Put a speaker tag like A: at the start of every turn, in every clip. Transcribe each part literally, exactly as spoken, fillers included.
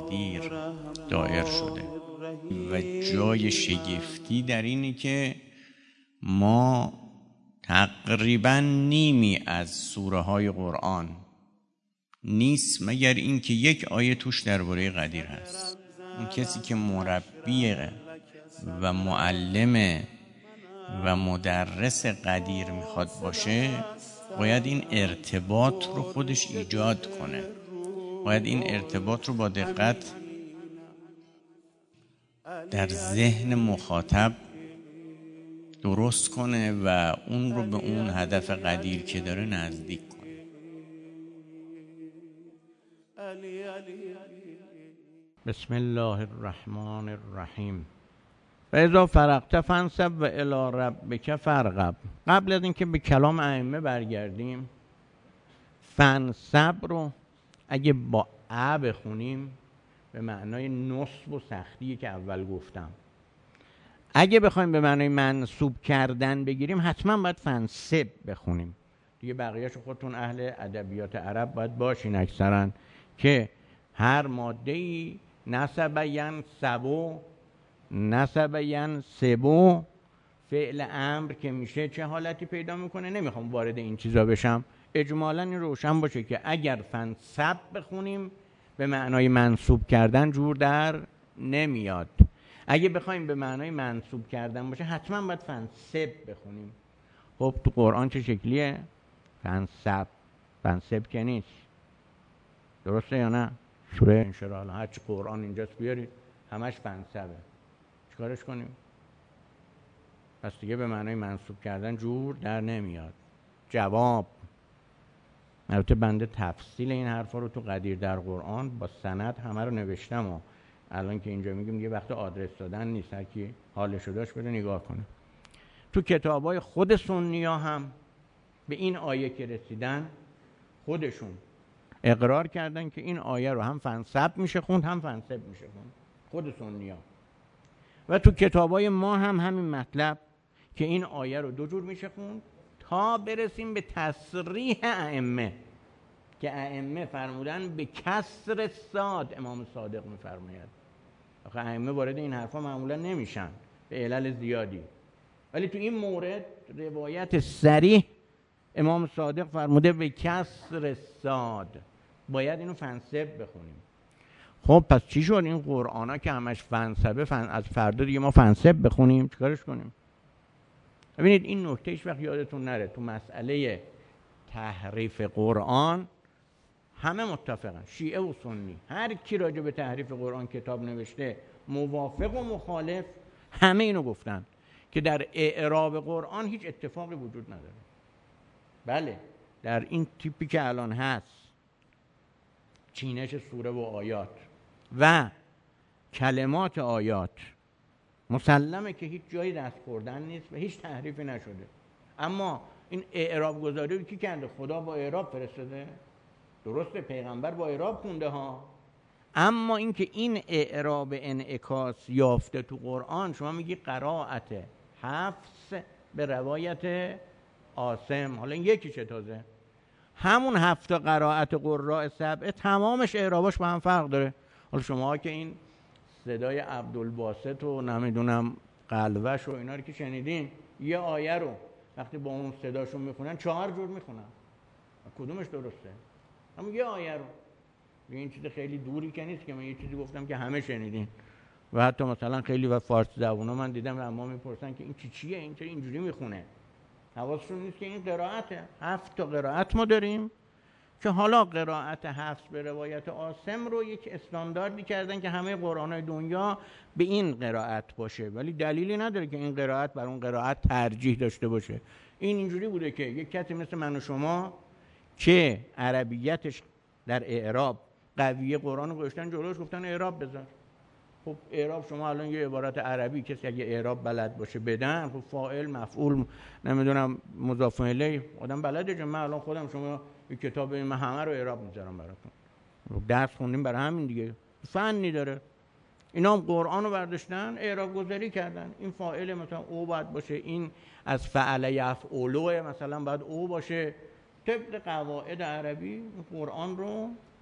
A: قدیر دایر شده و جای شگفتی در اینه که ما تقریبا نیمی از سوره های قرآن نیست مگر این که یک آیه توش درباره قدیر هست. اون کسی که مربی و معلم و مدرس قدیر میخواد باشه باید این ارتباط رو خودش ایجاد کنه، باید این ارتباط رو با دقت در ذهن مخاطب درست کنه و اون رو به اون هدف قدیر که داره نزدیک کنه.
B: بسم الله الرحمن الرحیم. و اذا فرغت فانصب و الی ربک فارغب. قبل از اینکه به کلام ائمه برگردیم، فانصب رو اگه با ا بخونیم به معنای نصب و سختی که اول گفتم. اگه بخوایم به معنای منصوب کردن بگیریم حتما باید فنصب بخونیم. دیگه بقیه‌اش خودتون اهل ادبیات عرب باید باشین اکثرا که هر ماده‌ای نسب ینصبو نسب ینصبو فعل امر که میشه چه حالتی پیدا میکنه. نمیخوام وارد این چیزا بشم، اجمالاً این روشن باشه که اگر فنصب بخونیم به معنای منصوب کردن جور در نمیاد. اگه بخوایم به معنای منصوب کردن باشه حتما باید فنصب بخونیم. خب تو قرآن چه شکلیه؟ فنصب فنصب که نیست، درسته یا نه؟ سوره انشراح هرچی قرآن اینجاست بیارید همش فنصبه، چیکارش کنیم؟ پس دیگه به معنای منصوب کردن جور در نمیاد. جواب، البته بنده تفصیل این حرفا رو تو قدیر در قرآن با سند همه رو نوشتم و الان که اینجا میگم یه وقت آدرس دادن نیست، هر کی حالش رو داشت بره نگاه کنه. تو کتابای خود سنی‌ها هم به این آیه که رسیدن خودشون اقرار کردن که این آیه رو هم فنصب میشه خوند هم فنصب میشه خوند، خود سنی‌ها. و تو کتابای ما هم همین مطلب که این آیه رو دو جور میشه خوند تا برسیم به تصریح ائمه که ائمه فرمودن به کسر صاد. امام صادق میفرماید آخه ائمه وارد این حرفا معمولا نمیشن به علل زیادی، ولی تو این مورد روایت صریح امام صادق فرموده به کسر صاد، باید اینو فنصب بخونیم. خب پس چی شد این قرآن ها که همش فنصبه فن... از فردا دیگه ما فنصب بخونیم چیکارش کنیم؟ ببینید این نکته هیچ وقت یادتون نره، تو مسئله تحریف قرآن همه متفقن، شیعه و سنی، هر کی راجع به تحریف قرآن کتاب نوشته موافق و مخالف همه اینو گفتن که در اعراب قرآن هیچ اتفاقی وجود نداره. بله در این تیپی که الان هست، چینش سوره و آیات و کلمات آیات، مسلمه که هیچ جایی دست خوردن نیست و هیچ تحریفی نشده. اما این اعراب گذاری رو کی کرده؟ خدا با اعراب فرستاده، درسته پیغمبر با اعراب خونده ها، اما اینکه این اعراب انعکاس یافته تو قرآن، شما میگی قرائت حفص به روایت عاصم، حالا این یکی چه تازه همون هفت قرائت قراء سبعه تمامش اعراباش با هم فرق داره. حالا شما که این صدای عبدالباسط و نمیدونم قلوش و اینا رو که شنیدین، یه آیه رو وقتی با اون صداشون میخونن چهار جور میخونن، کدومش درسته؟ اما یه آیه رو، این چیز خیلی دوری که نیست که من یه چیزی گفتم که همه شنیدین و حتی مثلا خیلی و فارسی زبونا من دیدم و اما میپرسن که این چی چیه، این چرا اینجوری میخونه؟ حواسشون نیست که این قرائته. هفت تا قرائت ما داریم که حالا قرائت حفص به روایت عاصم رو یک استانداردی کردن که همه قرآن‌های دنیا به این قرائت باشه، ولی دلیلی نداره که این قرائت بر اون قرائت ترجیح داشته باشه. این اینجوری بوده که یک کسی مثل من و شما که عربیتش در اعراب قویه، قرآن رو گذاشتن جلوش گفتن اعراب بذار. خب اعراب شما الان یه عبارت عربی کسی اگه اعراب بلد باشه بدن، خب فاعل مفعول نمیدونم مضاف الیه آدم بلده. جون من الان خودم شما این کتاب من همه رو اعراب میذارم براتون، درس خوندیم برای همین دیگه، فنی داره. اینا هم قرآن رو برداشتن اعراب گذاری کردن، این فاعل مثلا او باید باشه، این از فعل یفعلو مثلا باید او باشه. طبق قواعد عربی قرآن رو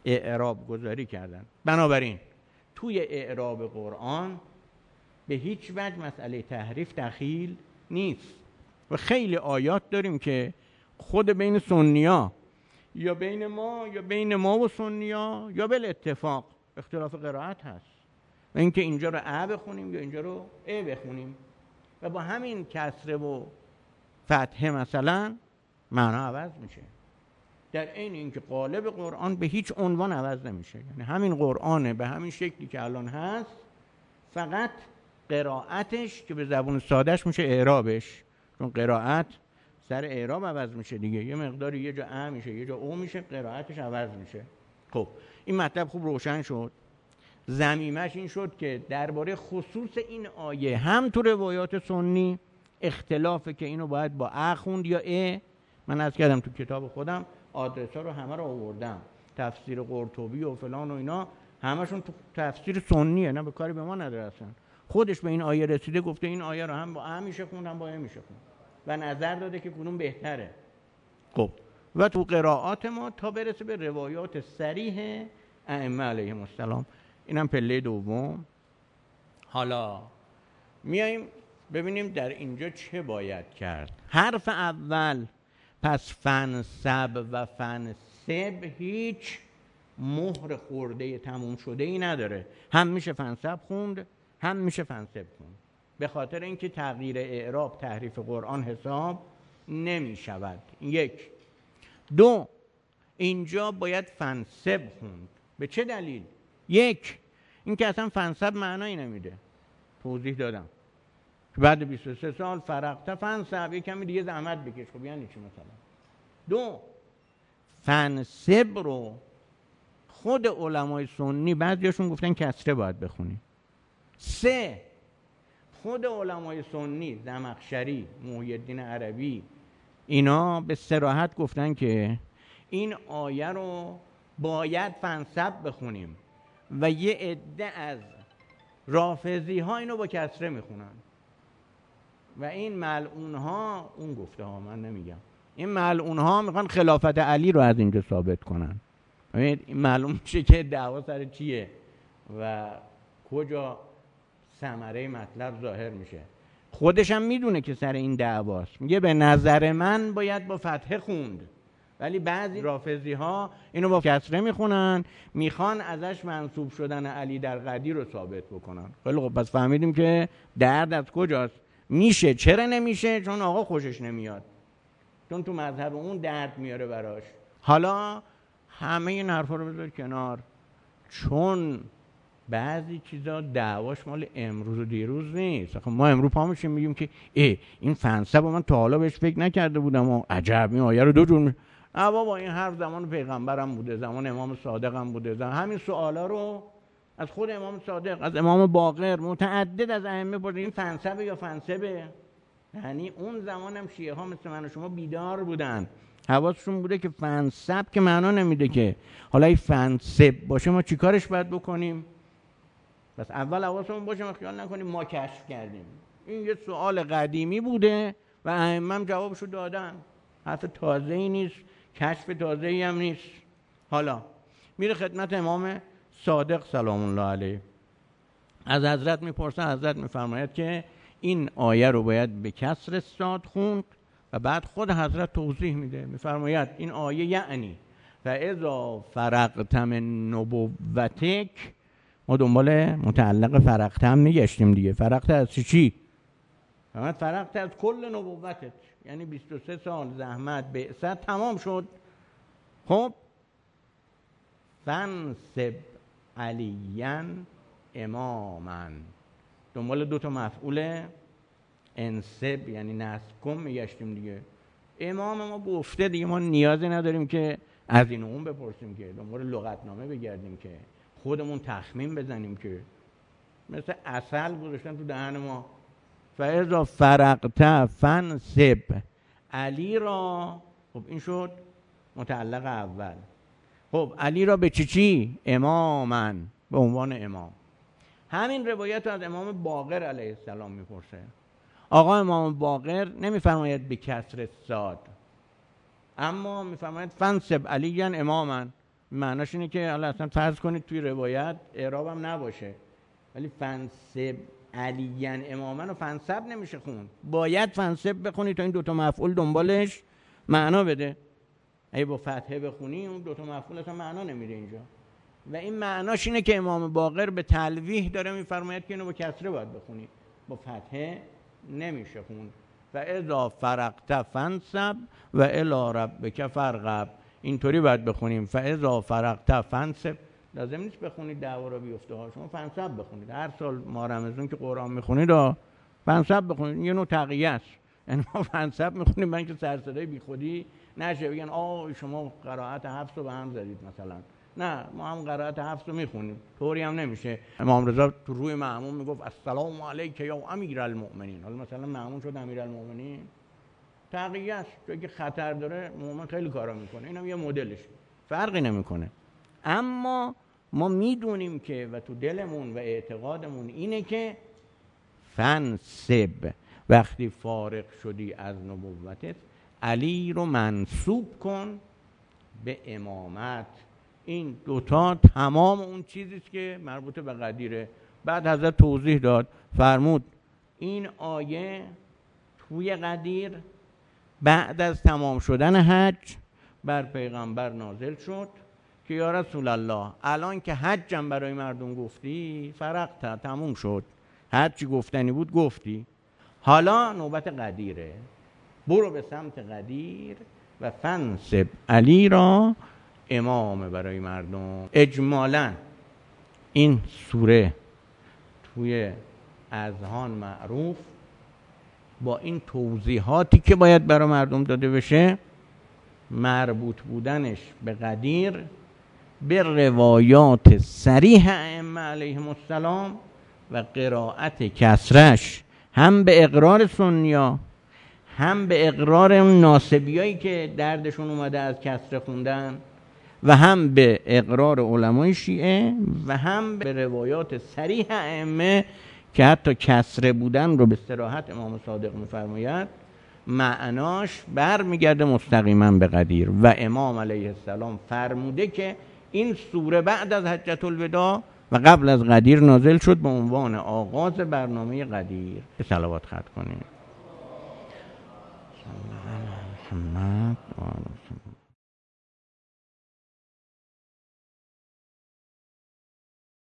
B: اعراب گذاری کردن. بنابراین توی اعراب قرآن به هیچ وجه مسئله تحریف دخیل نیست و خیلی آیات داریم که خود بین سنی‌ها یا بین ما یا بین ما و سنی‌ها یا بالاتفاق اختلاف قرائت هست و اینکه اینجا رو ا بخونیم یا اینجا رو ا بخونیم و با همین کسره و فتحه مثلا معنا عوض میشه، در عین اینکه قالب قرآن به هیچ عنوان عوض نمیشه. یعنی همین قرآنه به همین شکلی که الان هست، فقط قرائتش که به زبون سادهش میشه اعرابش، چون قرائت سر اعراب عوض میشه دیگه، یه مقداری یه جا ا میشه یه جا او میشه، قرائتش عوض میشه. خب این مطلب خوب روشن شد. ضمیمش این شد که درباره خصوص این آیه هم تو روایات سنی اختلافه که اینو باید با ا خوند یا ا. من عرض کردم تو کتاب خودم آدرس‌ها رو همه رو آوردم، تفسیر قرطبی و فلان و اینا همشون تو تفسیر سنیه، نه به کاری به ما نداره اصلا. خودش به این آیه رسیده گفته این آیه رو هم با ا میشه خوند هم با ا میشه خوند و نظر داده که کدوم بهتره. خب و تو قرائات ما تا برسه به روایات صریح ائمه علیهم السلام، اینم پله دوم. حالا میایم ببینیم در اینجا چه باید کرد. حرف اول پس فنسب و فنسب هیچ مهر خورده تموم شده ای نداره، هم میشه فنسب خوند هم میشه فنسب خوند، به خاطر اینکه تغییر اعراب تحریف قرآن حساب نمی شود. یک. دو، اینجا باید فنسب خوند. به چه دلیل؟ یک، اینکه اصلا فنسب معنایی نمیده، توضیح دادم که بعد بیست و سه سال فرقت فنسب یک کمی دیگه زحمت بکش. خب یعنی چی مثلا؟ دو، فنسب رو خود علمای سنی بعضیاشون گفتن کسره باید بخونی. سه، خود علمای سنی زمخشری، محی الدین عربی، اینا به صراحت گفتن که این آیه رو باید فنسب بخونیم و یه عده از رافضی ها اینو با کسره میخونن و این ملعون ها، اون گفته ها من نمیگم، این ملعون ها میخوان خلافت علی رو از اینجا ثابت کنن. این معلوم میشه که دعوا سر چیه و کجا ثمره مطلب ظاهر میشه. خودش هم میدونه که سر این دعواست، میگه به نظر من باید با فتحه خوند، ولی بعضی رافضی ها اینو با کسره میخونن، میخوان ازش منسوب شدن علی در قدیر رو ثابت بکنن. خیلی خب، پس فهمیدیم که درد از کجاست. میشه. چرا نمیشه؟ چون آقا خوشش نمیاد، چون تو مذهب اون درد میاره براش. حالا همه این حرفا رو بذار کنار، چون بعضی چیزا دعواش مال امروز و دیروز نیست. خب ما امروز پا میشیم میگیم که ای این فنسب من تا حالا بهش فکر نکرده بودم و عجب این آیه رو دو جور می... نه بابا، این حرف زمان پیغمبرم بوده، زمان امام صادقم بوده، زمان همین سوالا رو از خود امام صادق، از امام باقر، متعدد از ائمه پرسیدن این فنسب یا فنسبه. یعنی اون زمان هم شیعه ها مثل من و شما بیدار بودن، حواسشون بوده که فنسب که معنا نمیده که. حالا این فنسب باشه ما چیکارش باید بکنیم؟ بس اول حواسمون باشه ما خیال نکنیم ما کشف کردیم. این یه سوال قدیمی بوده و ائمه هم جوابشو دادن، حرف تازه‌ای نیست، کشف تازه‌ای هم نیست. حالا میره خدمت امام صادق سلام الله علیه، از حضرت میپرسه، حضرت میفرماید که این آیه رو باید به کسر صاد خوند و بعد خود حضرت توضیح میده، میفرماید این آیه یعنی فاذا فرغت من نبوتک، ما دنبال متعلق فرغت هم نگشتیم دیگه، فرغت از چی؟ فرغت فرغت از کل نبوتت، یعنی بیست و سه سال زحمت بعثت تمام شد. خب فنسب علیان امامن، دنبال دو تا مفعول انسب یعنی نصب کن میگشتیم دیگه. امام ما گفته دیگه، ما نیازی نداریم که از این اون بپرسیم که دنبال لغتنامه بگردیم که خودمون تخمین بزنیم که مثل عسل گذاشتن تو دهن ما. فاذا فرغت فنسب علی را، خب این شد متعلق اول. خب علی را به چی چی؟ امامن، به عنوان امام. همین روایت از امام باقر علیه السلام میپرسه. آقا امام باقر نمیفرماید به کسر صاد، اما میفرماید فنسب علیان امامن. معناش اینه که حالا اصلا فرض کنید توی روایت اعراب هم نباشه، ولی فنسب علیین امامن و فنسب نمیشه خون، باید فنسب بخونی تا این دوتا مفعول دنبالش معنا بده. اگه با فتحه بخونی اون دوتا مفعول اصلا معنا نمیده اینجا. و این معناش اینه که امام باقر به تلویح داره میفرماید که اینو با کسره باید بخونی، با فتحه نمیشه خون. و اذا فرغت فانصب و الی ربک فارغب، اینطوری باید بخونیم. فاذا فرغت فانصب، لازم نیست بخونید دعوا را بیفته ها، شما فنصب بخونید. هر سال ما رمضان که قرآن میخونید فنصب بخونید، یه نوع تقیه است. یعنی ما فنصب میخونیم من که سر صدای بیخودی نشه بگن آه شما قرائت حفص رو به هم زدید مثلا. نه، ما هم قرائت حفص رو میخونیم، طوری هم نمیشه. امام رضا تو روی مأمون میگفت السلام علیک یا امیرالمؤمنین، حالا مثلا مأمون شد امیرالمؤمنین، تقیه است، چون که خطر داره مؤمن خیلی کارا میکنه، اینم یه مدلش، فرقی نمیکنه. اما ما میدونیم که و تو دلمون و اعتقادمون اینه که فنسب، وقتی فارغ شدی از نبوتت علی رو منسوب کن به امامت. این دوتا تمام اون چیزیست که مربوط به قدیره. بعد حضرت توضیح داد، فرمود این آیه توی قدیر بعد از تمام شدن حج بر پیغمبر نازل شد که یا رسول الله الان که حجم برای مردم گفتی فرغت، تموم شد، حج گفتنی بود گفتی، حالا نوبت قدیره، برو به سمت قدیر و فنسب علی را امام برای مردم. اجمالاً این سوره توی اذهان معروف با این توضیحاتی که باید برای مردم داده بشه، مربوط بودنش به قدیر به روایات صریح ائمه علیهم السلام و قرائت کسرش هم به اقرار سنیا هم به اقرار اون ناصبیایی که دردشون اومده از کسره خوندن و هم به اقرار علمای شیعه و هم به روایات صریح ائمه که حتی کسره بودن رو به صراحت امام صادق می‌فرماید، معناش برمیگرده مستقیما به قدیر. و امام علیه السلام فرموده که این سوره بعد از حجة الوداع و قبل از قدیر نازل شد به عنوان آغاز برنامه قدیر. صلوات ختم کنیم. محمد